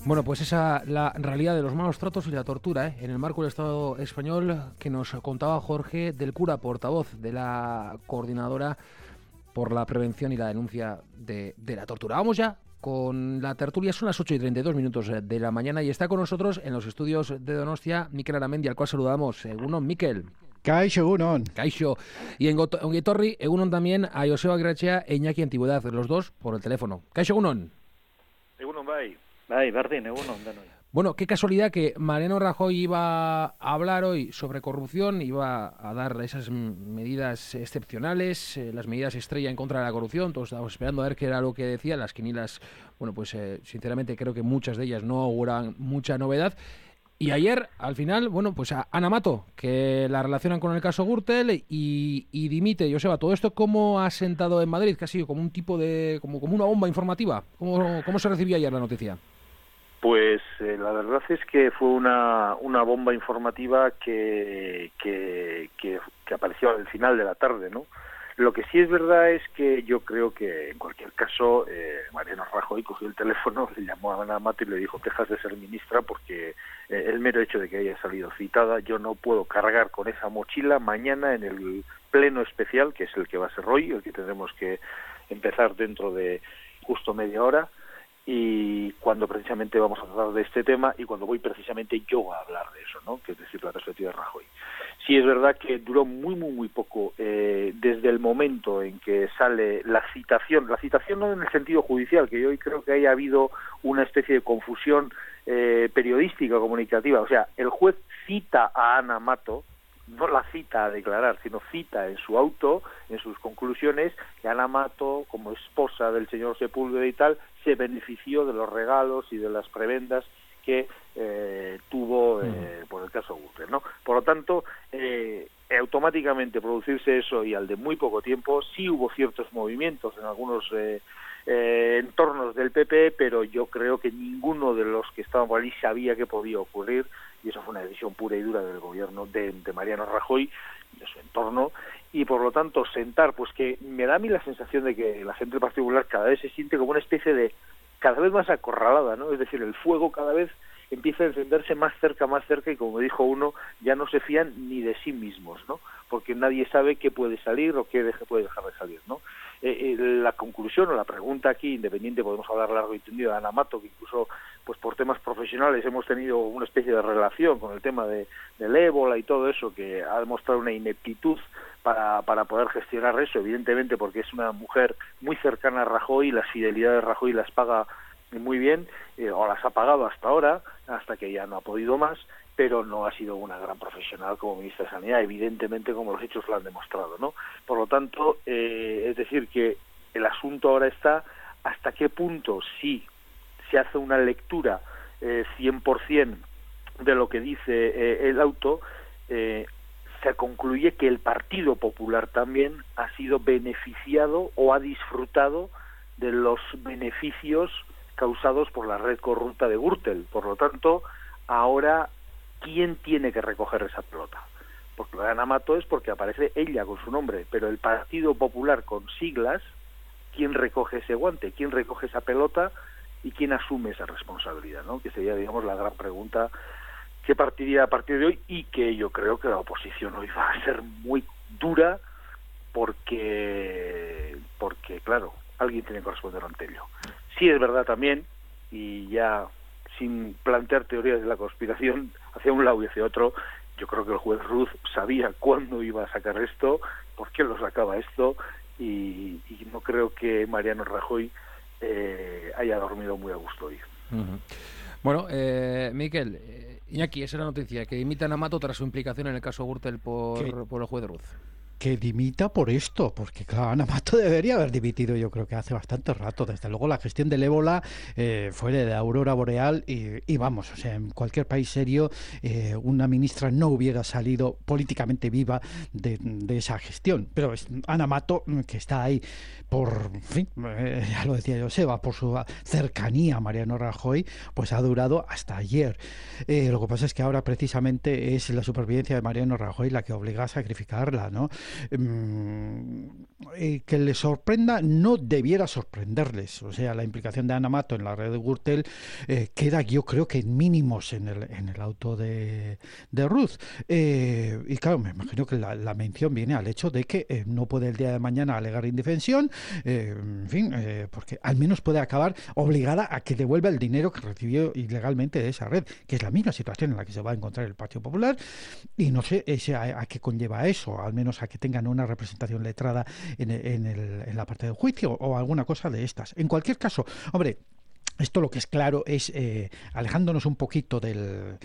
Bueno, pues esa la realidad de los malos tratos y la tortura, en el marco del Estado español, que nos contaba Jorge del Cura, portavoz de la Coordinadora por la Prevención y la Denuncia de la Tortura. Vamos ya con la tertulia. Son las 8:32 de la mañana y está con nosotros en los estudios de Donostia Mikel Aramendi, al cual saludamos. Egunon, Mikel. Kaixo, egunon. Kaixo. Y en Ongi-etorri, egunon también a Joseba Aguirrechea e Iñaki Antigüedad, los dos por el teléfono. Kaixo, egunon. Egunon, bai, berdin, egunon, denoi. Bueno, qué casualidad que Mariano Rajoy iba a hablar hoy sobre corrupción, iba a dar esas medidas excepcionales, las medidas estrella en contra de la corrupción. Todos estábamos esperando a ver qué era lo que decía. Las quinielas, bueno, pues sinceramente creo que muchas de ellas no auguran mucha novedad. Y ayer, al final, bueno, pues a Ana Mato, que la relacionan con el caso Gürtel y dimite. Joseba, ¿todo esto cómo ha sentado en Madrid? Que ha sido como un tipo de, como una bomba informativa. ¿Cómo se recibió ayer la noticia? Pues la verdad es que fue una bomba informativa que apareció al final de la tarde, ¿no? Lo que sí es verdad es que yo creo que, en cualquier caso, Mariano Rajoy cogió el teléfono, le llamó a Ana Mato y le dijo: dejas de ser ministra porque el mero hecho de que haya salido citada, yo no puedo cargar con esa mochila mañana en el pleno especial, que es el que va a ser hoy, el que tendremos que empezar dentro de justo media hora, y cuando precisamente vamos a hablar de este tema y cuando voy precisamente yo a hablar de eso, ¿no? Que es decir, la perspectiva de Rajoy. Sí es verdad que duró muy poco desde el momento en que sale la citación no en el sentido judicial, que yo hoy creo que haya habido una especie de confusión periodística, comunicativa. O sea, el juez cita a Ana Mato, no la cita a declarar, sino cita en su auto, en sus conclusiones, que Ana Mato, como esposa del señor Sepúlveda y tal, se benefició de los regalos y de las prebendas que tuvo por el caso Gürtel, ¿no? Por lo tanto, automáticamente producirse eso y al de muy poco tiempo, sí hubo ciertos movimientos en algunos entornos del PP, pero yo creo que ninguno de los que estaban por allí sabía que podía ocurrir, y eso fue una decisión pura y dura del gobierno de Mariano Rajoy y de su entorno, y por lo tanto sentar, pues que me da a mí la sensación de que la gente del Partido Popular cada vez se siente como una especie de, cada vez más acorralada, ¿no? Es decir, el fuego cada vez empieza a encenderse más cerca, y como dijo uno, ya no se fían ni de sí mismos, ¿no? Porque nadie sabe qué puede salir o qué puede dejar de salir, ¿no? La conclusión o la pregunta aquí, independiente, podemos hablar largo y tendido de Ana Mato, que incluso pues por temas profesionales hemos tenido una especie de relación con el tema del ébola y todo eso, que ha demostrado una ineptitud para poder gestionar eso, evidentemente porque es una mujer muy cercana a Rajoy y las fidelidades de Rajoy las paga muy bien, o las ha pagado hasta ahora, hasta que ya no ha podido más, pero no ha sido una gran profesional como ministra de Sanidad, evidentemente, como los hechos lo han demostrado, ¿no? Por lo tanto, es decir, que el asunto ahora está hasta qué punto, si se hace una lectura 100% de lo que dice el auto, se concluye que el Partido Popular también ha sido beneficiado o ha disfrutado de los beneficios causados por la red corrupta de Gürtel. Por lo tanto, ahora, ¿quién tiene que recoger esa pelota? Porque lo de Ana Mato es porque aparece ella con su nombre, pero el Partido Popular con siglas, ¿quién recoge ese guante? ¿Quién recoge esa pelota? ¿Y quién asume esa responsabilidad, ¿no? Que sería, digamos, la gran pregunta que partiría a partir de hoy, y que yo creo que la oposición hoy va a ser muy dura porque claro, alguien tiene que responder ante ello. Sí es verdad también, y ya sin plantear teorías de la conspiración hacia un lado y hacia otro, yo creo que el juez Ruz sabía cuándo iba a sacar esto, por qué lo sacaba esto, y no creo que Mariano Rajoy haya dormido muy a gusto hoy. Uh-huh. Bueno, Mikel, Iñaki, esa es la noticia, que imitan a Mato tras su implicación en el caso Gürtel por el juez Ruz. Que dimita por esto, porque claro, Ana Mato debería haber dimitido, yo creo que hace bastante rato. Desde luego la gestión del ébola fue de la aurora boreal y vamos, o sea, en cualquier país serio una ministra no hubiera salido políticamente viva de esa gestión. Pero Ana Mato, que está ahí por, en fin, ya lo decía Joseba, por su cercanía a Mariano Rajoy, pues ha durado hasta ayer. Lo que pasa es que ahora precisamente es la supervivencia de Mariano Rajoy la que obliga a sacrificarla, ¿no? que les sorprenda no debiera sorprenderles. O sea, la implicación de Ana Mato en la red de Gürtel queda, yo creo que en mínimos en el auto de Ruth. Y claro, me imagino que la mención viene al hecho de que no puede el día de mañana alegar indefensión, en fin, porque al menos puede acabar obligada a que devuelva el dinero que recibió ilegalmente de esa red, que es la misma situación en la que se va a encontrar el Partido Popular, y no sé a qué conlleva eso, al menos a que tengan una representación letrada en la parte del juicio o alguna cosa de estas. En cualquier caso, hombre, esto lo que es claro es, alejándonos un poquito de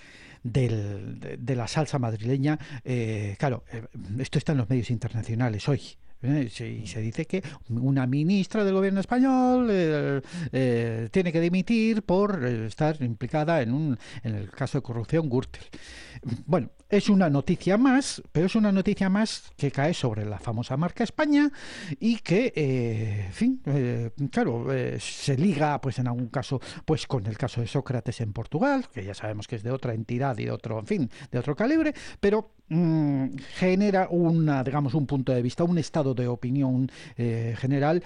la salsa madrileña, claro, esto está en los medios internacionales hoy. Se dice que una ministra del gobierno español tiene que dimitir por estar implicada en el caso de corrupción Gürtel. Bueno, es una noticia más, pero es una noticia más que cae sobre la famosa marca España y que, en fin, claro, se liga, pues en algún caso, pues con el caso de Sócrates en Portugal, que ya sabemos que es de otra entidad y de otro, en fin, de otro calibre, pero genera digamos, un punto de vista, un estado de opinión general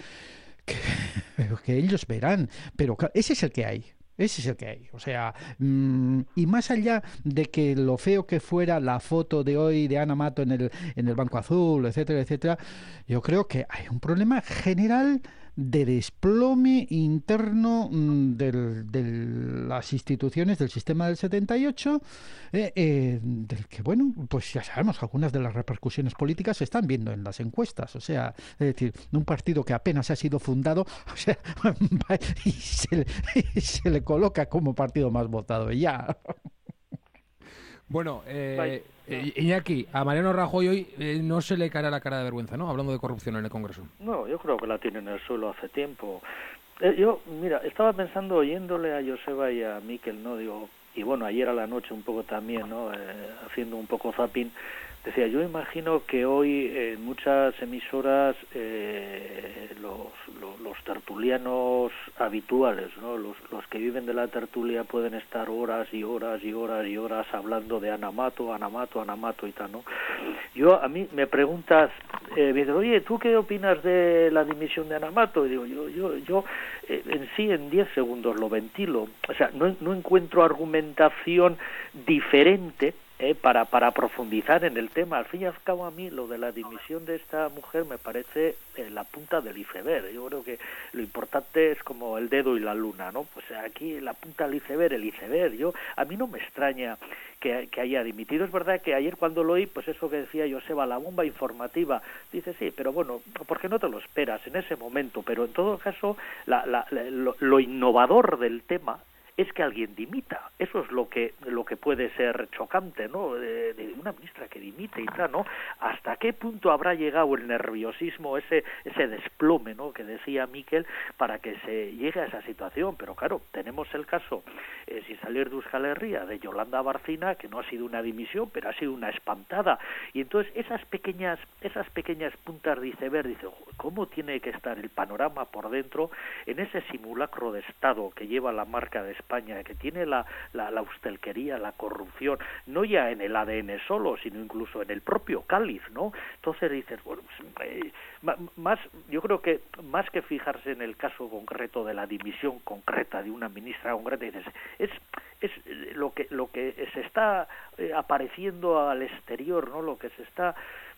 que ellos verán, pero claro, ese es el que hay. Ese es el que hay, o sea, y más allá de que lo feo que fuera la foto de hoy de Ana Mato en el Banco Azul, etcétera, etcétera, yo creo que hay un problema general de desplome interno de las instituciones del sistema del 78, del que, bueno, pues ya sabemos, algunas de las repercusiones políticas se están viendo en las encuestas, o sea, es decir, un partido que apenas ha sido fundado, o sea, y se le coloca como partido más votado, y ya. Bueno, Iñaki, a Mariano Rajoy hoy no se le caerá la cara de vergüenza, ¿no? Hablando de corrupción en el Congreso. No, yo creo que la tiene en el suelo hace tiempo. Yo, mira, estaba pensando, oyéndole a Joseba y a Miquel, ¿no? Digo, y bueno, ayer a la noche un poco también, ¿no? Haciendo un poco zapping, decía, yo imagino que hoy en muchas emisoras los tertulianos habituales, ¿no? Los que viven de la tertulia pueden estar horas y horas y horas y horas hablando de Ana Mato y tal, ¿no? A mí me preguntas, me dices, oye, ¿tú qué opinas de la dimisión de Ana Mato? Y digo, yo en sí en 10 segundos lo ventilo, o sea, no encuentro argumentación diferente para profundizar en el tema. Al fin y al cabo, a mí lo de la dimisión de esta mujer me parece la punta del iceberg. Yo creo que lo importante es como el dedo y la luna, ¿no? Pues aquí la punta del iceberg, el iceberg. A mí no me extraña que haya dimitido. Es verdad que ayer cuando lo oí, pues eso que decía Joseba, la bomba informativa, dice sí, pero bueno, porque no te lo esperas en ese momento, pero en todo caso lo innovador del tema es que alguien dimita. Eso es lo que puede ser chocante, ¿no? De una ministra que dimite y tal, ¿no? ¿Hasta qué punto habrá llegado el nerviosismo, ese desplome, ¿no? Que decía Miquel, para que se llegue a esa situación? Pero claro, tenemos el caso, sin salir de Euskal Herria, de Yolanda Barcina, que no ha sido una dimisión, pero ha sido una espantada. Y entonces esas pequeñas puntas de iceberg, dice, ¿cómo tiene que estar el panorama por dentro en ese simulacro de Estado que lleva la marca de España, que tiene la hostelquería, la corrupción, no ya en el ADN solo, sino incluso en el propio cáliz, ¿no? Entonces dices, bueno, más, yo creo que más que fijarse en el caso concreto de la dimisión concreta de una ministra concreta, dices, es lo que se está apareciendo al exterior, ¿no? Lo que se está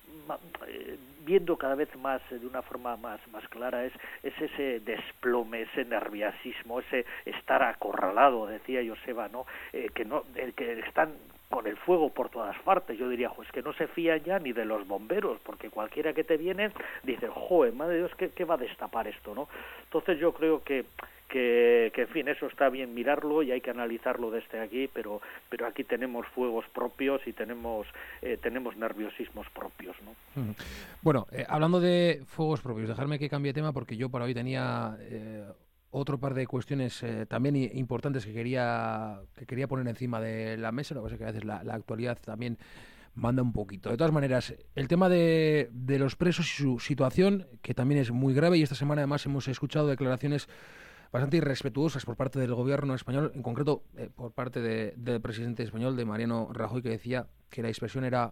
viendo cada vez más de una forma más clara es ese desplome, ese nerviosismo, ese estar acorralado, decía Joseba, ¿no? Que están con el fuego por todas partes. Yo diría, es que no se fían ya ni de los bomberos, porque cualquiera que te viene dice, joder, madre de Dios, ¿qué va a destapar esto, no? Entonces yo creo que en fin, eso está bien mirarlo y hay que analizarlo desde aquí, pero aquí tenemos fuegos propios y tenemos nerviosismos propios, ¿no? Bueno, hablando de fuegos propios, dejarme que cambie de tema porque yo para hoy tenía otro par de cuestiones también importantes que quería poner encima de la mesa. Lo que pasa es que a veces la actualidad también manda un poquito. De todas maneras, el tema de los presos y su situación, que también es muy grave, y esta semana además hemos escuchado declaraciones bastante irrespetuosas por parte del gobierno español, en concreto por parte del presidente español, de Mariano Rajoy, que decía que la expresión era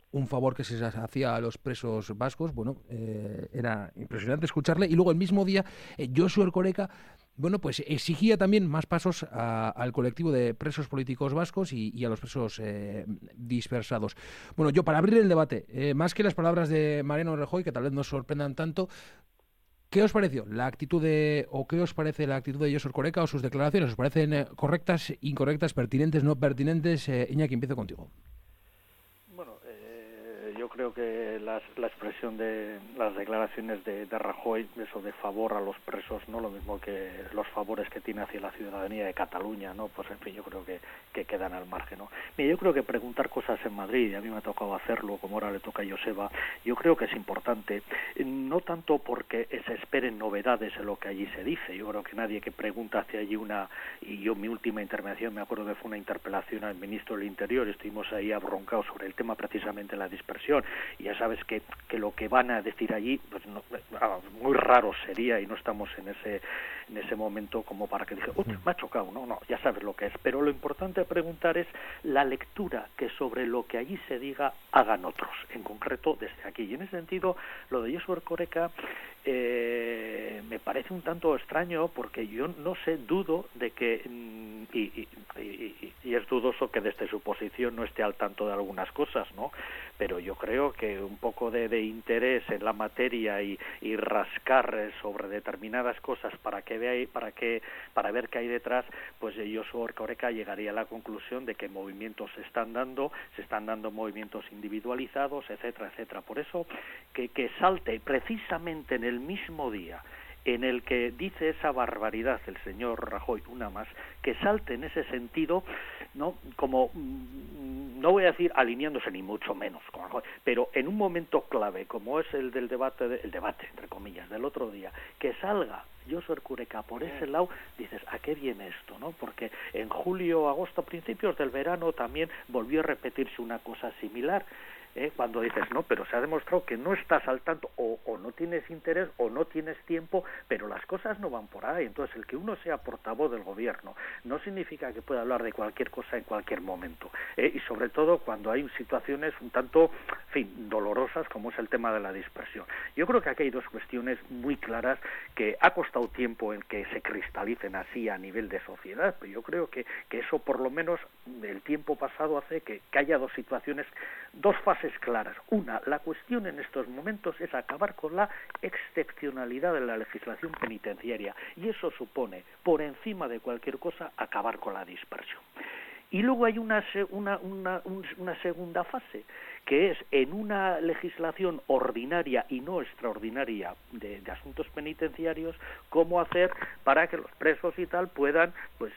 un favor que se hacía a los presos vascos. Bueno, era impresionante escucharle. Y luego el mismo día, Josu Erkoreka, bueno, pues exigía también más pasos al colectivo de presos políticos vascos y a los presos dispersados. Bueno, yo para abrir el debate, más que las palabras de Mariano Rajoy, que tal vez nos sorprendan tanto, ¿qué os pareció la actitud o qué os parece la actitud de Josu Erkoreka o sus declaraciones? ¿Os parecen correctas, incorrectas, pertinentes, no pertinentes? Iñaki, empiezo contigo. Bueno, yo creo que la expresión de las declaraciones de Rajoy, eso de favor a los presos, no lo mismo que los favores que tiene hacia la ciudadanía de Cataluña, ¿no? Pues en fin, yo creo que quedan al margen, ¿no? Mira, yo creo que preguntar cosas en Madrid, y a mí me ha tocado hacerlo, como ahora le toca a Joseba, yo creo que es importante, no tanto porque se esperen novedades en lo que allí se dice. Yo creo que nadie que pregunta hacia allí y yo mi última intervención me acuerdo que fue una interpelación al ministro del Interior, estuvimos ahí abroncados sobre el tema precisamente la dispersión, y ya sabes que lo que van a decir allí, pues no, muy raro sería, y no estamos en ese momento como para que dije, me ha chocado, no, ya sabes lo que es, pero lo importante a preguntar es la lectura que sobre lo que allí se diga hagan otros, en concreto desde aquí, y en ese sentido lo de Josu Erkoreka me parece un tanto extraño, porque yo no sé, dudo de que y es dudoso que desde su posición no esté al tanto de algunas cosas, ¿no? Pero yo creo que un poco de interés en la materia y rascar sobre determinadas cosas para ver qué hay detrás, pues Josu Erkoreka llegaría a la conclusión de que movimientos se están dando movimientos individualizados, etcétera, etcétera. Por eso que salte precisamente en el mismo día en el que dice esa barbaridad el señor Rajoy, una más, que salte en ese sentido, ¿no? Como, no voy a decir alineándose ni mucho menos con Rajoy, pero en un momento clave como es el del debate, entre comillas, del otro día, que salga Josu Erkoreka por ese lado, dices, ¿a qué viene esto, no? Porque en julio, agosto, principios del verano también volvió a repetirse una cosa similar, cuando dices, no, pero se ha demostrado que no estás al tanto, o no tienes interés, o no tienes tiempo, pero las cosas no van por ahí. Entonces, el que uno sea portavoz del gobierno no significa que pueda hablar de cualquier cosa en cualquier momento, y sobre todo cuando hay situaciones un tanto, en fin, dolorosas, como es el tema de la dispersión. Yo creo que aquí hay dos cuestiones muy claras que ha costado tiempo en que se cristalicen así a nivel de sociedad, pero yo creo que eso, por lo menos, el tiempo pasado hace que haya dos situaciones, dos fases claras. Una, la cuestión en estos momentos es acabar con la excepcionalidad de la legislación penitenciaria, y eso supone, por encima de cualquier cosa, acabar con la dispersión. Y luego hay una segunda fase, que es en una legislación ordinaria y no extraordinaria de asuntos penitenciarios, cómo hacer para que los presos y tal puedan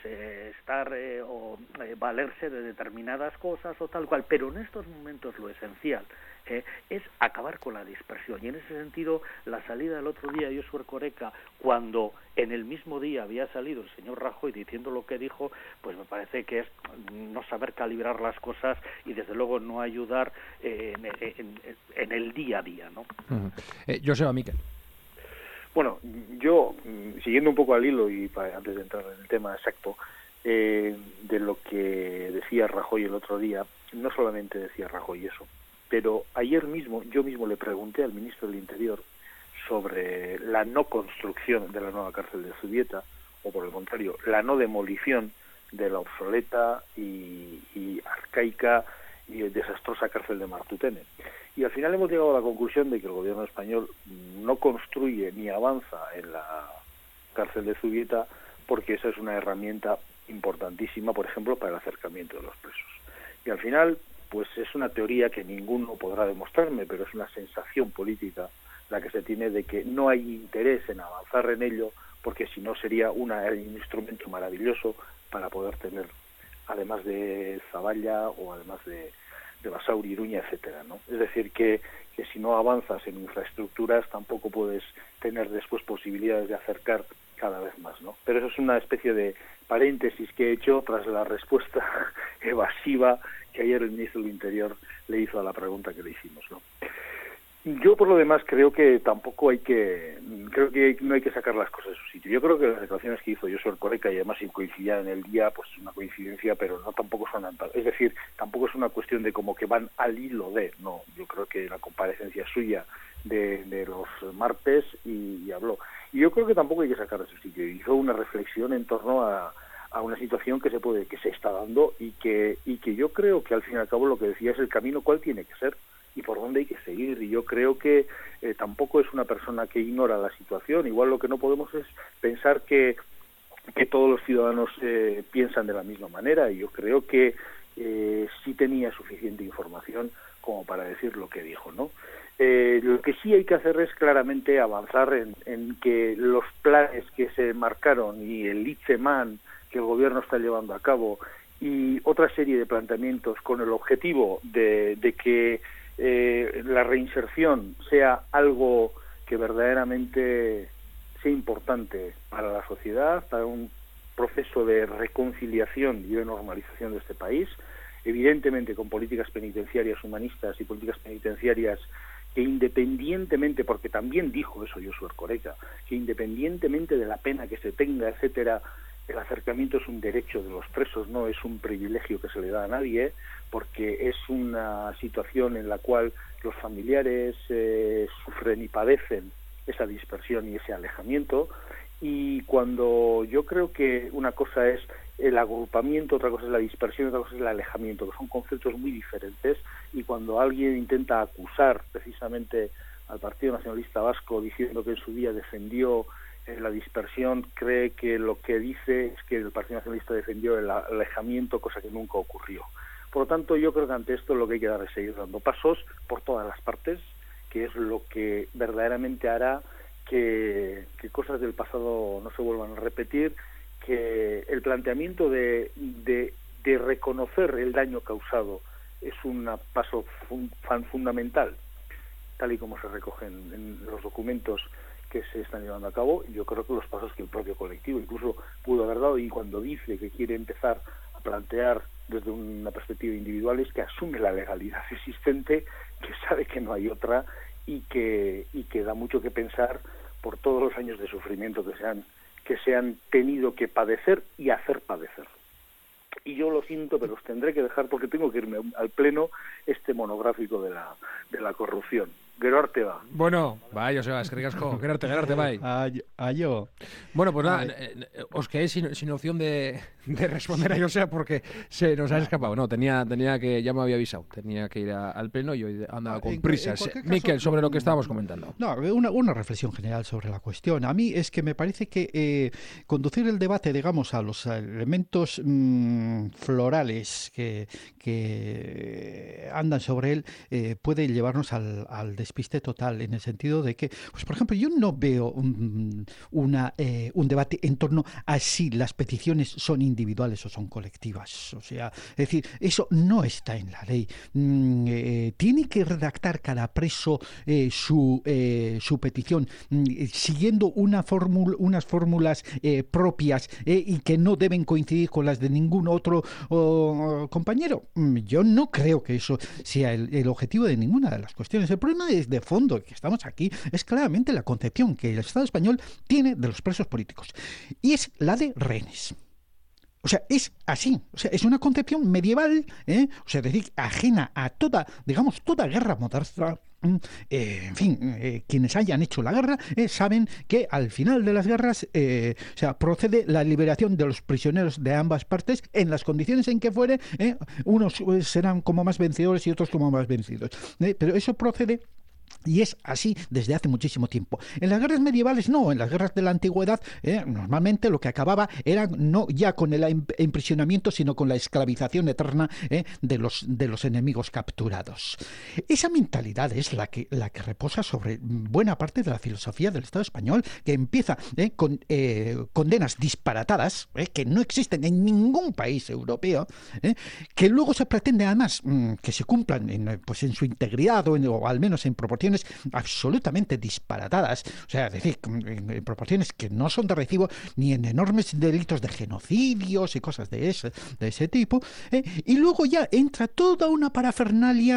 valerse de determinadas cosas o tal cual. Pero en estos momentos lo esencial es acabar con la dispersión, y en ese sentido la salida del otro día de Josu Erkoreka, cuando en el mismo día había salido el señor Rajoy diciendo lo que dijo, pues me parece que es no saber calibrar las cosas y desde luego no ayudar en el día a día, ¿no? Joseba, Miquel. Bueno, yo, siguiendo un poco al hilo y antes de entrar en el tema exacto, de lo que decía Rajoy el otro día, no solamente decía Rajoy eso, pero ayer mismo, yo mismo le pregunté al ministro del Interior sobre la no construcción de la nueva cárcel de Zubieta, o por el contrario, la no demolición de la obsoleta y arcaica y desastrosa cárcel de Martutene. Y al final hemos llegado a la conclusión de que el gobierno español no construye ni avanza en la cárcel de Zubieta, porque esa es una herramienta importantísima, por ejemplo, para el acercamiento de los presos. Y al final, pues es una teoría que ninguno podrá demostrarme, pero es una sensación política la que se tiene de que no hay interés en avanzar en ello, porque si no sería un instrumento maravilloso para poder tener, además de Zaballa o además de Basauri, Iruña, etcétera, ¿no? Es decir, que si no avanzas en infraestructuras tampoco puedes tener después posibilidades de acercar cada vez más, ¿no? Pero eso es una especie de paréntesis que he hecho tras la respuesta evasiva que ayer el ministro del Interior le hizo a la pregunta que le hicimos, ¿no? Yo por lo demás creo que no hay que sacar las cosas de su sitio. Yo creo que las declaraciones que hizo Josu Erkoreka, y además sin coincidir en el día, pues es una coincidencia, pero no tampoco son, es decir, tampoco es una cuestión de como que van al hilo de, no, yo creo que la comparecencia suya de los martes y habló. Y yo creo que tampoco hay que sacar de su sitio. Hizo una reflexión en torno a una situación que se está dando y que yo creo que al fin y al cabo lo que decía es el camino cuál tiene que ser y por dónde hay que seguir. Y yo creo que tampoco es una persona que ignora la situación. Igual lo que no podemos es pensar que todos los ciudadanos piensan de la misma manera, y yo creo que sí tenía suficiente información como para decir lo que dijo, ¿no? Lo que sí hay que hacer es claramente avanzar en que los planes que se marcaron y el Hitzeman que el gobierno está llevando a cabo y otra serie de planteamientos con el objetivo de que la reinserción sea algo que verdaderamente sea importante para la sociedad, para un proceso de reconciliación y de normalización de este país, evidentemente con políticas penitenciarias humanistas y políticas penitenciarias que independientemente, porque también dijo eso Josu Erkoreka, que independientemente de la pena que se tenga, etcétera, el acercamiento es un derecho de los presos, no es un privilegio que se le da a nadie, porque es una situación en la cual los familiares sufren y padecen esa dispersión y ese alejamiento. Y cuando yo creo que una cosa es el agrupamiento, otra cosa es la dispersión, otra cosa es el alejamiento, que son conceptos muy diferentes, y cuando alguien intenta acusar precisamente al Partido Nacionalista Vasco diciendo que en su día defendió la dispersión, cree que lo que dice es que el Partido Nacionalista defendió el alejamiento, cosa que nunca ocurrió. Por lo tanto, yo creo que ante esto lo que hay que dar es seguir dando pasos por todas las partes, que es lo que verdaderamente hará que cosas del pasado no se vuelvan a repetir, que el planteamiento de reconocer el daño causado es un paso fundamental, tal y como se recogen en los documentos que se están llevando a cabo. Yo creo que los pasos que el propio colectivo incluso pudo haber dado, y cuando dice que quiere empezar a plantear desde una perspectiva individual, es que asume la legalidad existente, que sabe que no hay otra, y que da mucho que pensar por todos los años de sufrimiento que se han tenido que padecer y hacer padecer. Y yo lo siento, pero os tendré que dejar porque tengo que irme al pleno este monográfico de la corrupción. Gero arte va. Bueno, bai, Joseba, eskerrik asko. Gero arte, bai. Ayo. Bueno, pues nada, os quedé sin opción de responder a Joseba porque se nos ha escapado. No, tenía que, ya me había avisado, tenía que ir al pleno y hoy andaba con prisas. Miquel, sobre lo que estábamos comentando. No, una reflexión general sobre la cuestión. A mí es que me parece que conducir el debate, digamos, a los elementos florales que andan sobre él puede llevarnos al despiste total, en el sentido de que, pues por ejemplo, yo no veo un debate en torno a si las peticiones son individuales o son colectivas. O sea, es decir, eso no está en la ley. Tiene que redactar cada preso su petición siguiendo unas fórmulas propias y que no deben coincidir con las de ningún otro compañero. Yo no creo que eso sea el objetivo de ninguna de las cuestiones. El problema es de fondo, que estamos aquí, es claramente la concepción que el Estado español tiene de los presos políticos, y es la de rehenes. O sea, es así. O sea, es una concepción medieval, o sea, es decir, ajena a toda guerra moderna. En fin, quienes hayan hecho la guerra saben que al final de las guerras procede la liberación de los prisioneros de ambas partes en las condiciones en que fuere. Unos serán como más vencedores y otros como más vencidos. Pero eso procede. Y es así desde hace muchísimo tiempo. En las guerras medievales no, en las guerras de la antigüedad normalmente lo que acababa era no ya con el imprisionamiento, sino con la esclavización eterna de los enemigos capturados. Esa mentalidad es la que reposa sobre buena parte de la filosofía del Estado español, que empieza con condenas disparatadas que no existen en ningún país europeo, que luego se pretende además que se cumplan en su integridad o al menos en proporciones proporciones absolutamente disparatadas, o sea, es decir, en proporciones que no son de recibo ni en enormes delitos de genocidios y cosas de ese tipo, y luego ya entra toda una parafernalia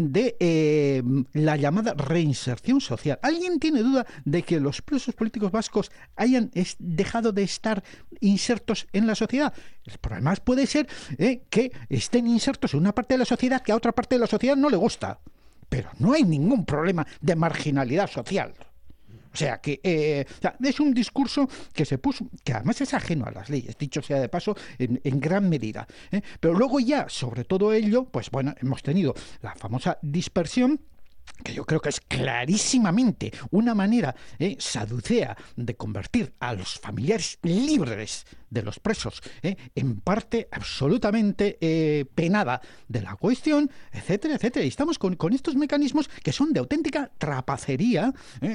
de la llamada reinserción social. ¿Alguien tiene duda de que los presos políticos vascos hayan dejado de estar insertos en la sociedad? El problema puede ser que estén insertos en una parte de la sociedad que a otra parte de la sociedad no le gusta, pero no hay ningún problema de marginalidad social. O sea, que es un discurso que se puso, que además es ajeno a las leyes, dicho sea de paso, en gran medida. Pero luego ya, sobre todo ello, pues bueno, hemos tenido la famosa dispersión, que yo creo que es clarísimamente una manera saducea de convertir a los familiares libres de los presos en parte absolutamente penada de la cuestión, etcétera, etcétera. Y estamos con estos mecanismos que son de auténtica trapacería,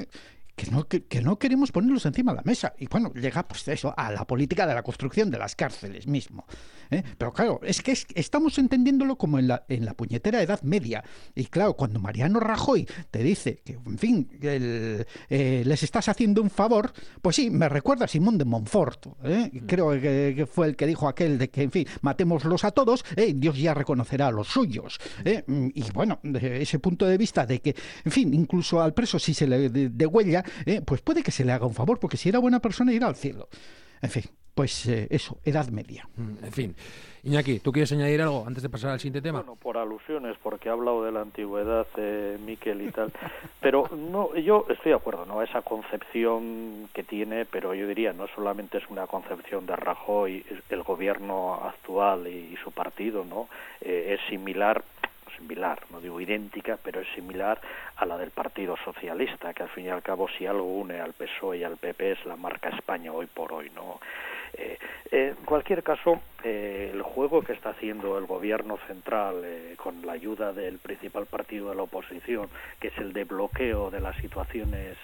que no queremos ponerlos encima de la mesa. Y bueno, llega pues eso a la política de la construcción de las cárceles mismo. Pero claro, es que estamos entendiéndolo como en la puñetera Edad Media. Y claro, cuando Mariano Rajoy te dice que, en fin, les estás haciendo un favor, pues sí, me recuerda a Simón de Montfort. Creo que fue el que dijo aquel de que, en fin, matémoslos a todos, Dios ya reconocerá a los suyos. Y bueno, de ese punto de vista de que, en fin, incluso al preso si se le degüella, pues puede que se le haga un favor, porque si era buena persona irá al cielo. En fin, pues eso, Edad Media. En fin. Iñaki, ¿tú quieres añadir algo antes de pasar al siguiente tema? Bueno, por alusiones, porque ha hablado de la antigüedad, Miquel y tal, pero no, yo estoy de acuerdo, ¿no? Esa concepción que tiene, pero yo diría, no solamente es una concepción de Rajoy, el gobierno actual y su partido, ¿no? Es similar, no digo idéntica, pero es similar a la del Partido Socialista, que al fin y al cabo si algo une al PSOE y al PP es la marca España hoy por hoy, ¿no? En cualquier caso, el juego que está haciendo el gobierno central con la ayuda del principal partido de la oposición, que es el de bloqueo de las situaciones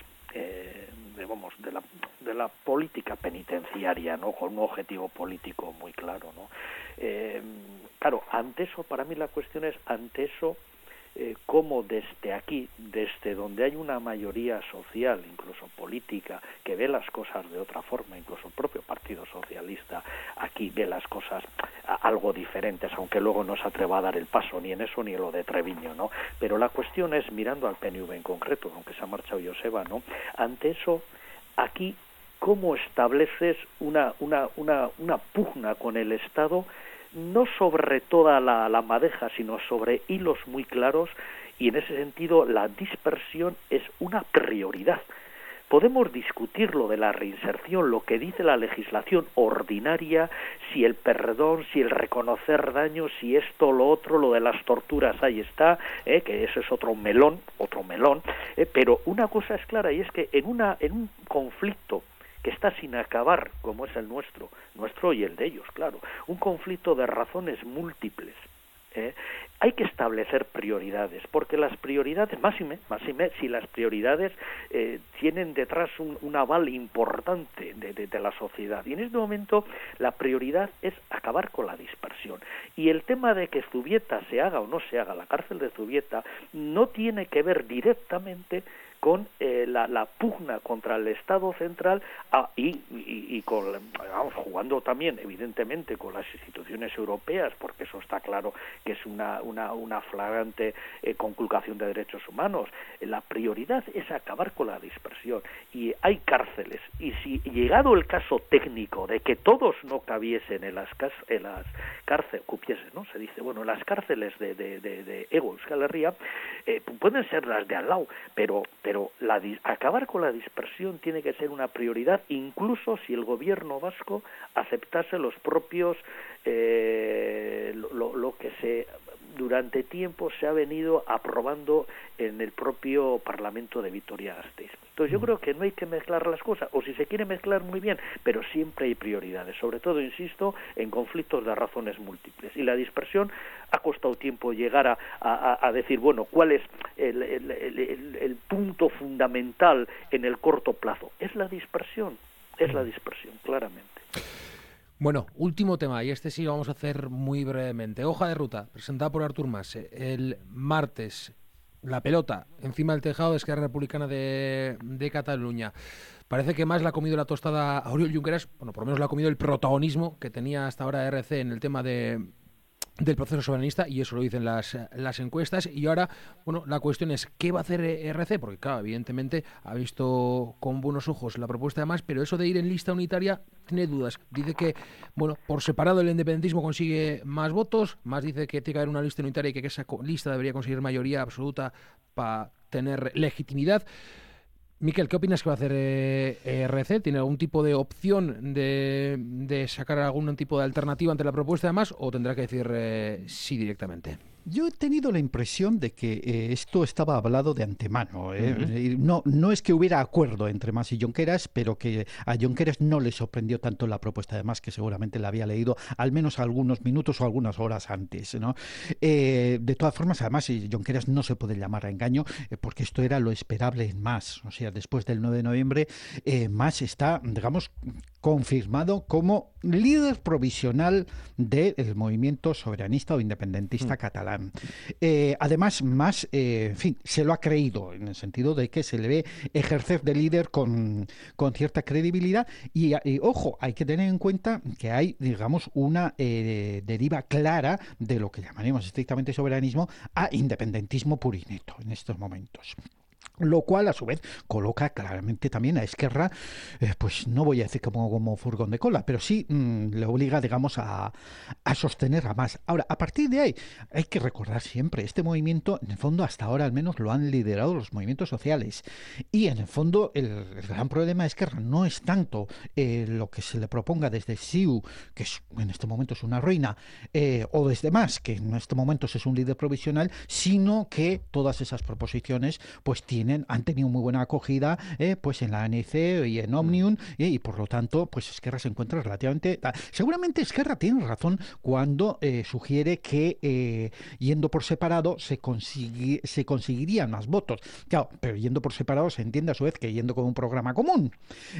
de la política penitenciaria, ¿no? Con un objetivo político muy claro, ¿no? Claro, ante eso, para mí la cuestión es, ante eso, cómo desde aquí, desde donde hay una mayoría social, incluso política, que ve las cosas de otra forma, incluso el propio Partido Socialista aquí ve las cosas algo diferentes, aunque luego no se atreva a dar el paso, ni en eso ni en lo de Treviño, ¿no? Pero la cuestión es, mirando al PNV en concreto, aunque se ha marchado Joseba, ¿no? Ante eso, aquí, ¿cómo estableces una pugna con el Estado, no sobre toda la madeja, sino sobre hilos muy claros, y en ese sentido la dispersión es una prioridad? Podemos discutir lo de la reinserción, lo que dice la legislación ordinaria, si el perdón, si el reconocer daños, si esto, lo otro, lo de las torturas, ahí está, que eso es otro melón, pero una cosa es clara, y es que en un conflicto que está sin acabar, como es el nuestro y el de ellos, claro, un conflicto de razones múltiples, hay que establecer prioridades, porque las prioridades, máxime, si las prioridades tienen detrás un aval importante de la sociedad, y en este momento la prioridad es acabar con la dispersión, y el tema de que Zubieta se haga o no se haga, la cárcel de Zubieta, no tiene que ver directamente con la pugna contra el Estado central y con, vamos, jugando también evidentemente con las instituciones europeas, porque eso está claro que es una flagrante conculcación de derechos humanos. La prioridad es acabar con la dispersión, y hay cárceles, y si llegado el caso técnico de que todos no cabiesen en las cárceles, cupiesen, ¿no? Se dice, bueno, las cárceles de Hego Euskal Herria pueden ser las de al lado, pero acabar con la dispersión tiene que ser una prioridad, incluso si el gobierno vasco aceptase los propios lo que durante tiempo se ha venido aprobando en el propio Parlamento de Vitoria-Gasteiz. Entonces yo creo que no hay que mezclar las cosas, o si se quiere mezclar muy bien, pero siempre hay prioridades, sobre todo, insisto, en conflictos de razones múltiples. Y la dispersión ha costado tiempo llegar a decir, bueno, ¿cuál es el punto fundamental en el corto plazo? Es la dispersión, claramente. Bueno, último tema, y este sí lo vamos a hacer muy brevemente. Hoja de ruta, presentada por Artur Mas. El martes la pelota encima del tejado de Esquerra Republicana de Cataluña. Parece que más le ha comido la tostada a Oriol Junqueras, bueno, por lo menos le ha comido el protagonismo que tenía hasta ahora RC en el tema del proceso soberanista, y eso lo dicen las encuestas. Y ahora, bueno, la cuestión es ¿qué va a hacer RC? Porque claro, evidentemente ha visto con buenos ojos la propuesta de Mas, pero eso de ir en lista unitaria tiene dudas. Dice que, bueno, por separado el independentismo consigue más votos. Mas dice que tiene que haber una lista unitaria y que esa lista debería conseguir mayoría absoluta para tener legitimidad. Miquel, ¿qué opinas que va a hacer RC? ¿Tiene algún tipo de opción de sacar algún tipo de alternativa ante la propuesta de Mas, o tendrá que decir sí directamente? Yo he tenido la impresión de que esto estaba hablado de antemano. No es que hubiera acuerdo entre Mas y Junqueras, pero que a Junqueras no le sorprendió tanto la propuesta de Mas, que seguramente la había leído al menos algunos minutos o algunas horas antes, ¿no? De todas formas, además, Junqueras no se puede llamar a engaño, porque esto era lo esperable en Mas. O sea, después del 9 de noviembre, Mas está, digamos, confirmado como líder provisional del movimiento soberanista o independentista catalán. Además, Mas, en fin, se lo ha creído, en el sentido de que se le ve ejercer de líder con cierta credibilidad y, ojo, hay que tener en cuenta que hay, digamos, una deriva clara de lo que llamaremos estrictamente soberanismo a independentismo purineto en estos momentos. Lo cual, a su vez, coloca claramente también a Esquerra, pues no voy a decir como furgón de cola, pero sí le obliga, digamos, a sostener a Mas. Ahora, a partir de ahí, hay que recordar siempre, este movimiento, en el fondo, hasta ahora al menos lo han liderado los movimientos sociales. Y, en el fondo, el gran problema de Esquerra no es tanto lo que se le proponga desde CiU, que en este momento es una ruina, o desde Mas, que en este momento es un líder provisional, sino que todas esas proposiciones, pues han tenido muy buena acogida pues en la ANC y en Òmnium, y por lo tanto pues Esquerra se encuentra relativamente... Seguramente Esquerra tiene razón cuando sugiere que yendo por separado se conseguirían más votos. Claro, pero yendo por separado se entiende a su vez que yendo con un programa común,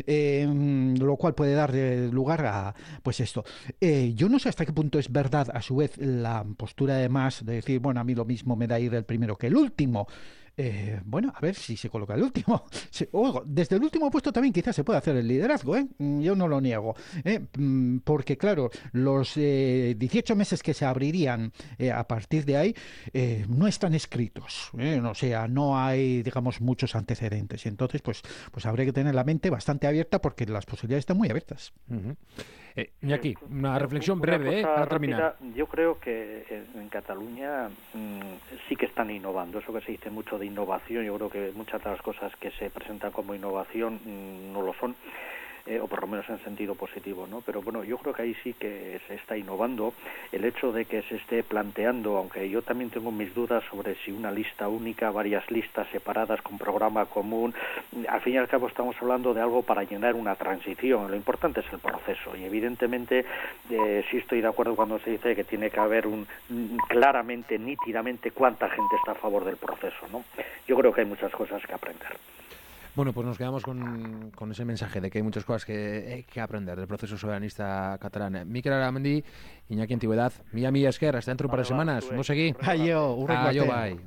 lo cual puede dar lugar a pues esto. Yo no sé hasta qué punto es verdad a su vez la postura de Mas de decir, bueno, a mí lo mismo me da ir el primero que el último. Bueno, a ver si se coloca el último. Desde el último puesto también quizás se puede hacer el liderazgo, yo no lo niego, porque claro, los 18 meses que se abrirían a partir de ahí no están escritos, o sea, no hay, digamos, muchos antecedentes, y entonces pues habría que tener la mente bastante abierta porque las posibilidades están muy abiertas. Iñaki, una reflexión breve para terminar. Yo creo que en Cataluña sí que están innovando, eso que se dice mucho de innovación, yo creo que muchas de las cosas que se presentan como innovación no lo son, o por lo menos en sentido positivo, ¿no? Pero bueno, yo creo que ahí sí que se está innovando. El hecho de que se esté planteando, aunque yo también tengo mis dudas sobre si una lista única, varias listas separadas con programa común, al fin y al cabo estamos hablando de algo para llenar una transición. Lo importante es el proceso, y evidentemente sí estoy de acuerdo cuando se dice que tiene que haber claramente, nítidamente, cuánta gente está a favor del proceso, ¿no? Yo creo que hay muchas cosas que aprender. Bueno, pues nos quedamos con ese mensaje de que hay muchas cosas que aprender del proceso soberanista catalán. Miquel Aramendi, Iñaki Antigüedad, Mila Esker, hasta dentro de un par de semanas. No seguí. Aio, bai.